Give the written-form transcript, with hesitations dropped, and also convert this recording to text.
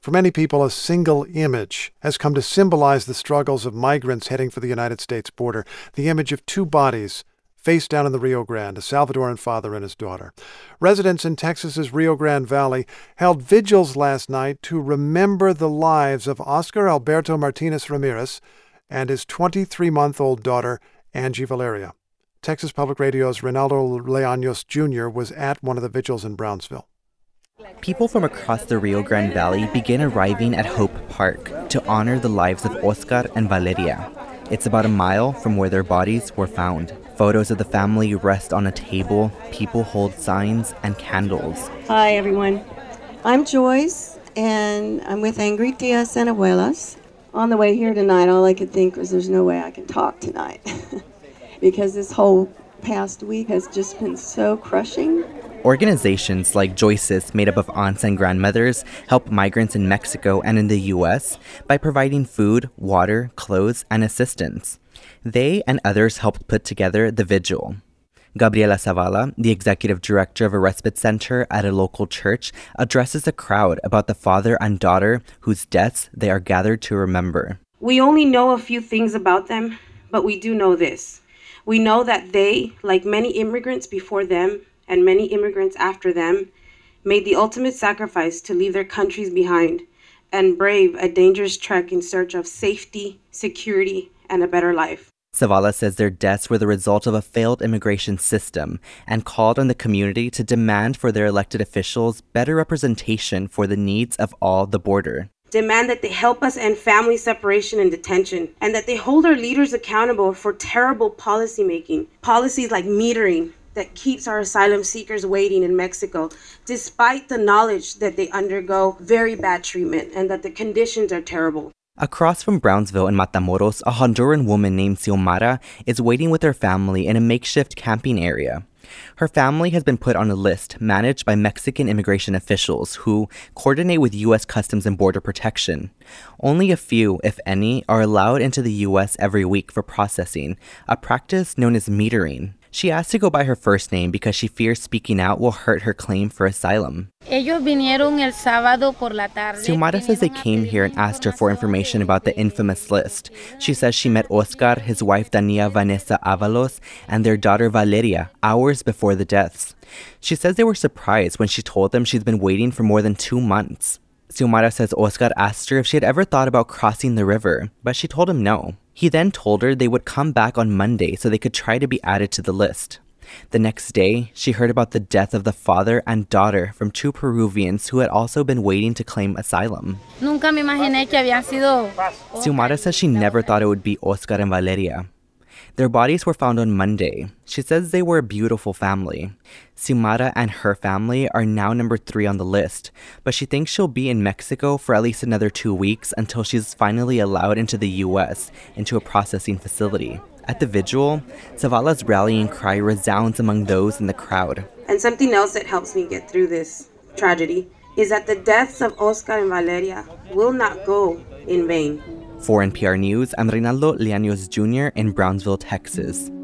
For many people, a single image has come to symbolize the struggles of migrants heading for the United States border. The image of two bodies face down in the Rio Grande, a Salvadoran father and his daughter. Residents in Texas's Rio Grande Valley held vigils last night to remember the lives of Oscar Alberto Martinez Ramirez and his 23-month-old daughter, Angie Valeria. Texas Public Radio's Ronaldo Leaños Jr. was at one of the vigils in Brownsville. People from across the Rio Grande Valley begin arriving at Hope Park to honor the lives of Oscar and Valeria. It's about a mile from where their bodies were found. Photos of the family rest on a table, people hold signs and candles. Hi, everyone. I'm Joyce, and I'm with Angry Tias and Abuelas. On the way here tonight, all I could think was there's no way I can talk tonight because this whole past week has just been so crushing. Organizations like Joyce's, made up of aunts and grandmothers, help migrants in Mexico and in the U.S. by providing food, water, clothes, and assistance. They and others helped put together the vigil. Gabriela Zavala, the executive director of a respite center at a local church, addresses the crowd about the father and daughter whose deaths they are gathered to remember. We only know a few things about them, but we do know this. We know that they, like many immigrants before them, and many immigrants after them, made the ultimate sacrifice to leave their countries behind and brave a dangerous trek in search of safety, security, and a better life. Zavala says their deaths were the result of a failed immigration system and called on the community to demand for their elected officials better representation for the needs of all the border. Demand that they help us end family separation and detention, and that they hold our leaders accountable for terrible policymaking, policies like metering, that keeps our asylum seekers waiting in Mexico, despite the knowledge that they undergo very bad treatment and that the conditions are terrible. Across from Brownsville in Matamoros, a Honduran woman named Xiomara is waiting with her family in a makeshift camping area. Her family has been put on a list managed by Mexican immigration officials who coordinate with U.S. Customs and Border Protection. Only a few, if any, are allowed into the U.S. every week for processing, a practice known as metering. She asked to go by her first name because she fears speaking out will hurt her claim for asylum. Xiomara says they came here and asked her for information about the infamous list. She says she met Oscar, his wife Dania Vanessa Avalos, and their daughter Valeria hours before the deaths. She says they were surprised when she told them she's been waiting for more than 2 months. Xiomara says Oscar asked her if she had ever thought about crossing the river, but she told him no. He then told her they would come back on Monday so they could try to be added to the list. The next day, she heard about the death of the father and daughter from 2 Peruvians who had also been waiting to claim asylum. Xiomara says she never thought it would be Oscar and Valeria. Their bodies were found on Monday. She says they were a beautiful family. Xiomara and her family are now number 3 on the list, but she thinks she'll be in Mexico for at least another 2 weeks until she's finally allowed into the U.S., into a processing facility. At the vigil, Zavala's rallying cry resounds among those in the crowd. And something else that helps me get through this tragedy is that the deaths of Oscar and Valeria will not go in vain. For NPR News, I'm Ronaldo Leaños Jr. in Brownsville, Texas.